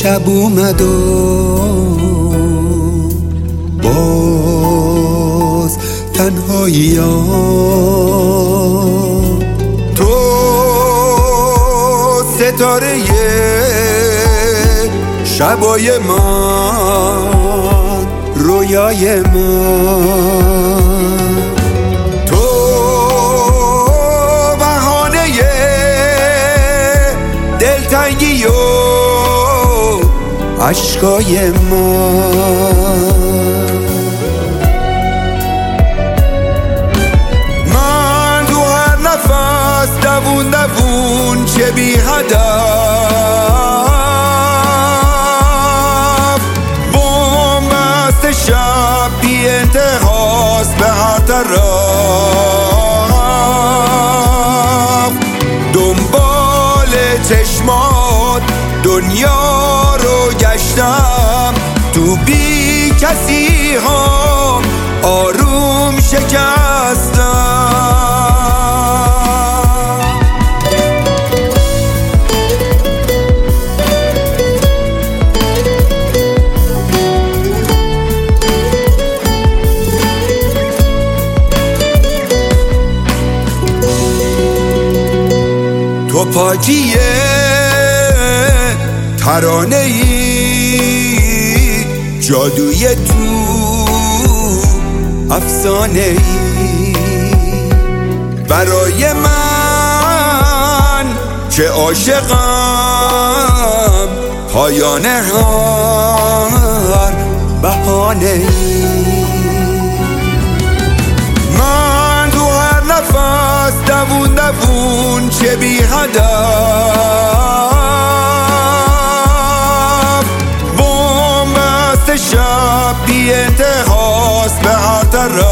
شب اومد و باز تنهایی ها، تو ستاره شبای من، رویای من، تو بهانه دلتنگی و عشقای من تو هر نفس دوون دوون چه بی هدف، بومبست شب بی انتهاست به هر طرف، دنبال چشمات دنیا رو گشتم، تو بی کسی ها آروم شکستم. تو پاکیه ترانه ای، جادوی تو افسانه ای، برای من که عاشقم پایان هر بهانه ای. من تو هر نفس دوون دوون چه بی هدف، بومبست شب بی انتهاست به هر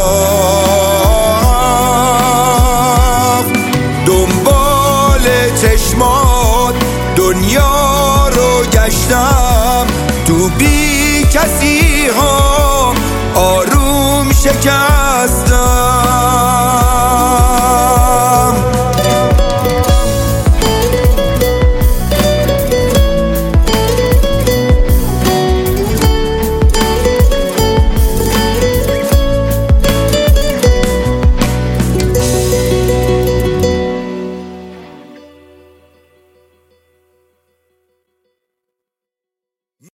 طرف، دنبال چشمات دنیا رو گشتم، تو بی کسی ها آروم شکستم.